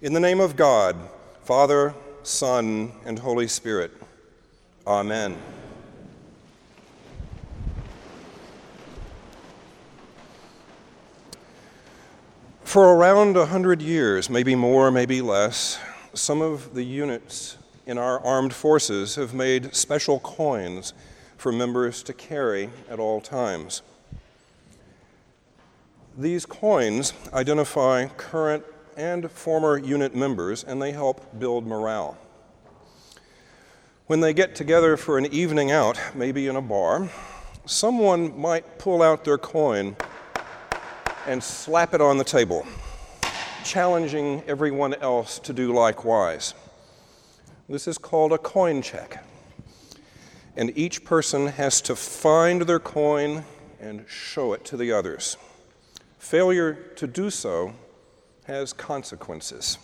In the name of God, Father, Son, and Holy Spirit. Amen. For around 100 years, maybe more, maybe less, some of the units in our armed forces have made special coins for members to carry at all times. These coins identify current and former unit members, and they help build morale. When they get together for an evening out, maybe in a bar, someone might pull out their coin and slap it on the table, challenging everyone else to do likewise. This is called a coin check, and each person has to find their coin and show it to the others. Failure to do so has consequences.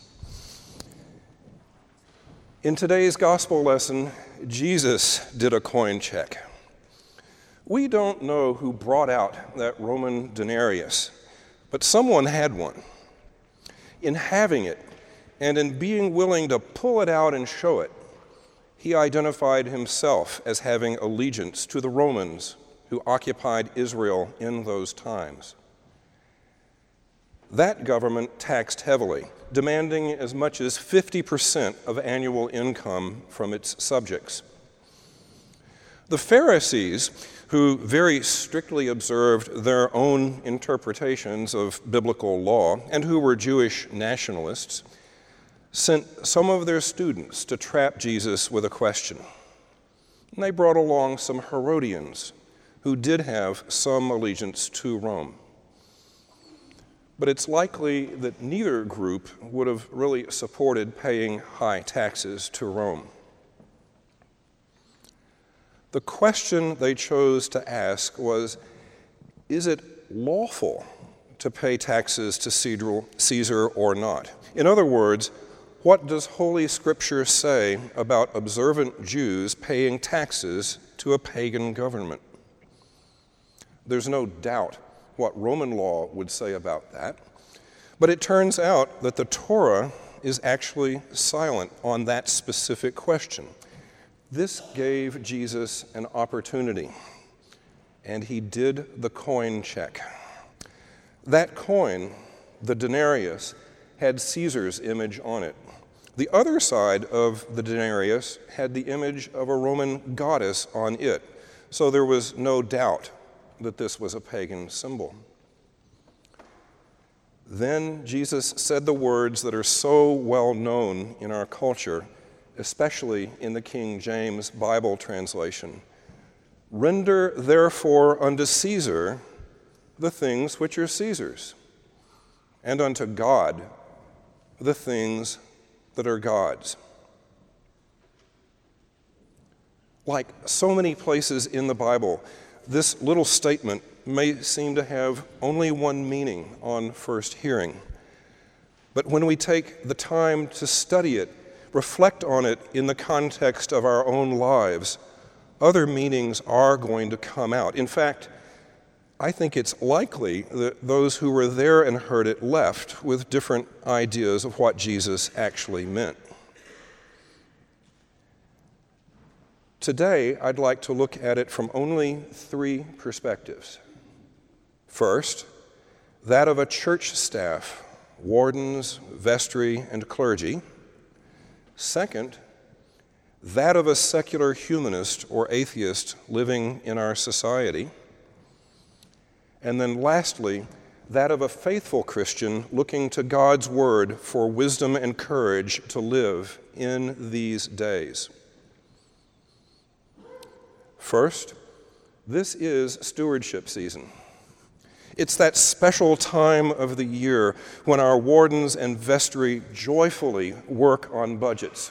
In today's gospel lesson, Jesus did a coin check. We don't know who brought out that Roman denarius, but someone had one. In having it, and in being willing to pull it out and show it, he identified himself as having allegiance to the Romans who occupied Israel in those times. That government taxed heavily, demanding as much as 50% of annual income from its subjects. The Pharisees, who very strictly observed their own interpretations of biblical law and who were Jewish nationalists, sent some of their students to trap Jesus with a question. And they brought along some Herodians who did have some allegiance to Rome. But it's likely that neither group would have really supported paying high taxes to Rome. The question they chose to ask was, is it lawful to pay taxes to Caesar or not? In other words, what does Holy Scripture say about observant Jews paying taxes to a pagan government? There's no doubt what Roman law would say about that, but it turns out that the Torah is actually silent on that specific question. This gave Jesus an opportunity, and he did the coin check. That coin, the denarius, had Caesar's image on it. The other side of the denarius had the image of a Roman goddess on it, so there was no doubt that this was a pagan symbol. Then Jesus said the words that are so well known in our culture, especially in the King James Bible translation. Render therefore unto Caesar the things which are Caesar's, and unto God the things that are God's. Like so many places in the Bible, this little statement may seem to have only one meaning on first hearing. But when we take the time to study it, reflect on it in the context of our own lives, other meanings are going to come out. In fact, I think it's likely that those who were there and heard it left with different ideas of what Jesus actually meant. Today, I'd like to look at it from only three perspectives. First, that of a church staff, wardens, vestry, and clergy. Second, that of a secular humanist or atheist living in our society. And then lastly, that of a faithful Christian looking to God's word for wisdom and courage to live in these days. First, this is stewardship season. It's that special time of the year when our wardens and vestry joyfully work on budgets.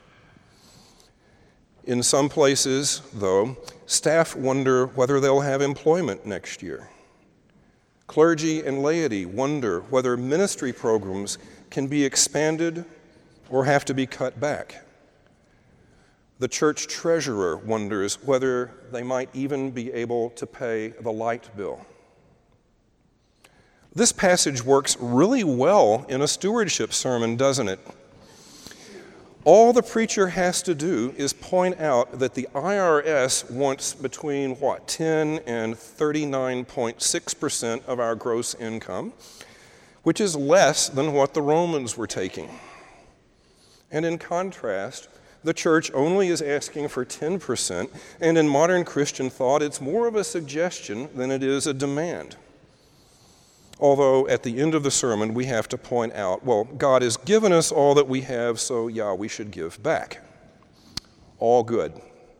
In some places, though, staff wonder whether they'll have employment next year. Clergy and laity wonder whether ministry programs can be expanded or have to be cut back. The church treasurer wonders whether they might even be able to pay the light bill. This passage works really well in a stewardship sermon, doesn't it? All the preacher has to do is point out that the IRS wants between, 10 and 39.6% of our gross income, which is less than what the Romans were taking. And in contrast, the church only is asking for 10%, and in modern Christian thought, it's more of a suggestion than it is a demand. Although at the end of the sermon, we have to point out, well, God has given us all that we have, so yeah, we should give back. All good.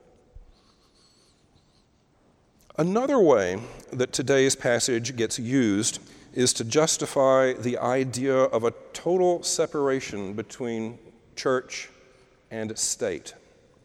Another way that today's passage gets used is to justify the idea of a total separation between church and state.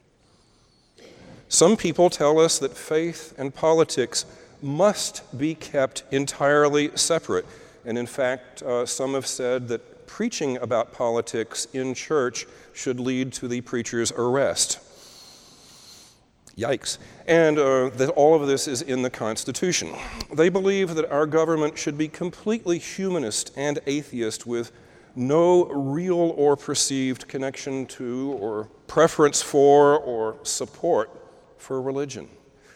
Some people tell us that faith and politics must be kept entirely separate. And in fact, some have said that preaching about politics in church should lead to the preacher's arrest. Yikes. And that all of this is in the Constitution. They believe that our government should be completely humanist and atheist with no real or perceived connection to or preference for or support for religion.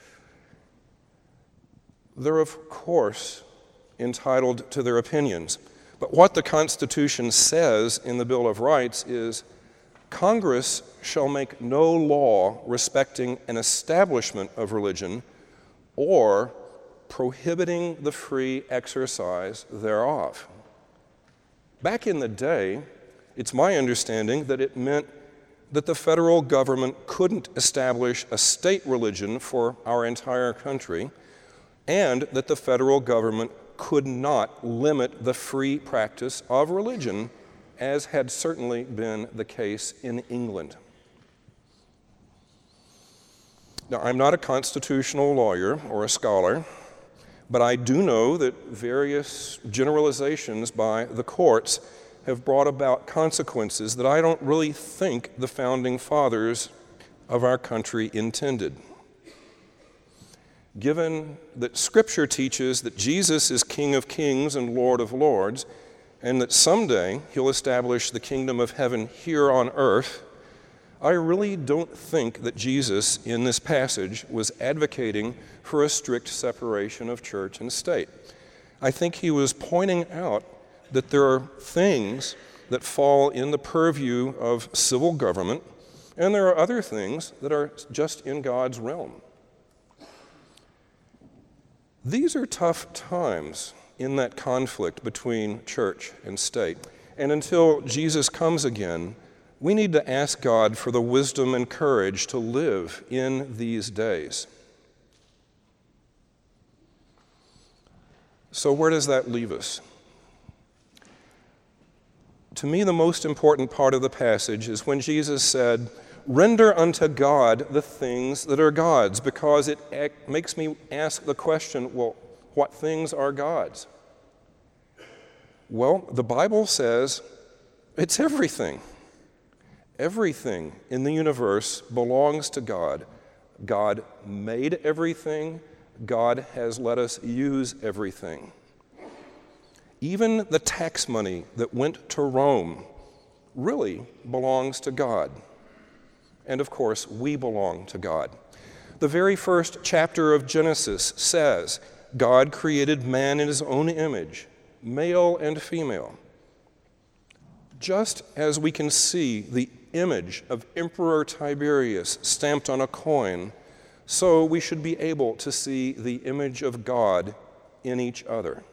They're, of course, entitled to their opinions. But what the Constitution says in the Bill of Rights is, Congress shall make no law respecting an establishment of religion or prohibiting the free exercise thereof. Back in the day, it's my understanding that it meant that the federal government couldn't establish a state religion for our entire country, and that the federal government could not limit the free practice of religion, as had certainly been the case in England. Now, I'm not a constitutional lawyer or a scholar, but I do know that various generalizations by the courts have brought about consequences that I don't really think the founding fathers of our country intended. Given that Scripture teaches that Jesus is King of Kings and Lord of Lords, and that someday He'll establish the kingdom of heaven here on earth, I really don't think that Jesus in this passage was advocating for a strict separation of church and state. I think he was pointing out that there are things that fall in the purview of civil government, and there are other things that are just in God's realm. These are tough times in that conflict between church and state. And until Jesus comes again, we need to ask God for the wisdom and courage to live in these days. So where does that leave us? To me, the most important part of the passage is when Jesus said, "Render unto God the things that are God's," because it makes me ask the question, well, what things are God's? Well, the Bible says it's everything. Everything in the universe belongs to God. God made everything. God has let us use everything. Even the tax money that went to Rome really belongs to God. And of course, we belong to God. The very first chapter of Genesis says, God created man in his own image, male and female. Just as we can see the image of Emperor Tiberius stamped on a coin, so we should be able to see the image of God in each other.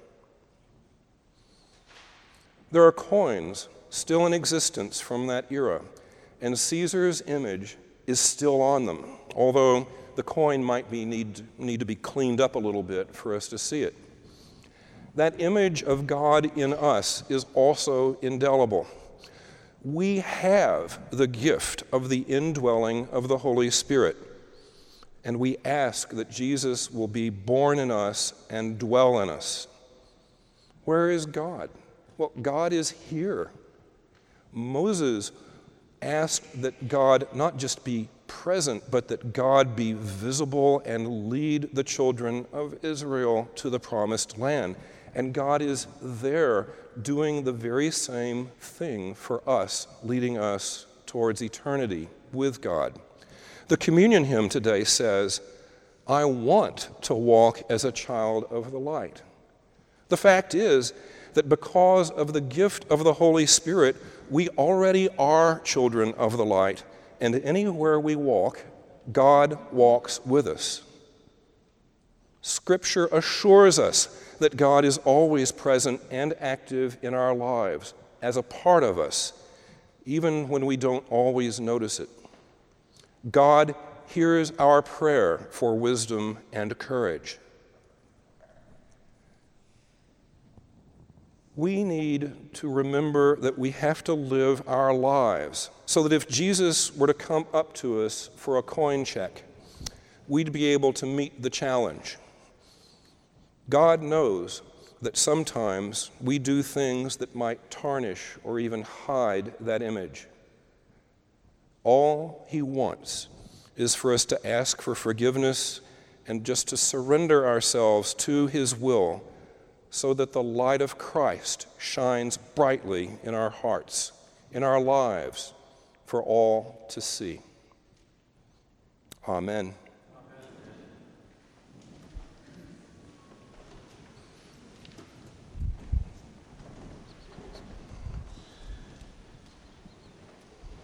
There are coins still in existence from that era, and Caesar's image is still on them, although the coin might need to be cleaned up a little bit for us to see it. That image of God in us is also indelible. We have the gift of the indwelling of the Holy Spirit, and we ask that Jesus will be born in us and dwell in us. Where is God? Well, God is here. Moses asked that God not just be present, but that God be visible and lead the children of Israel to the promised land. And God is there doing the very same thing for us, leading us towards eternity with God. The communion hymn today says, I want to walk as a child of the light. The fact is that because of the gift of the Holy Spirit, we already are children of the light, and anywhere we walk, God walks with us. Scripture assures us that God is always present and active in our lives as a part of us, even when we don't always notice it. God hears our prayer for wisdom and courage. We need to remember that we have to live our lives so that if Jesus were to come up to us for a coin check, we'd be able to meet the challenge. God knows that sometimes we do things that might tarnish or even hide that image. All he wants is for us to ask for forgiveness and just to surrender ourselves to his will so that the light of Christ shines brightly in our hearts, in our lives, for all to see. Amen.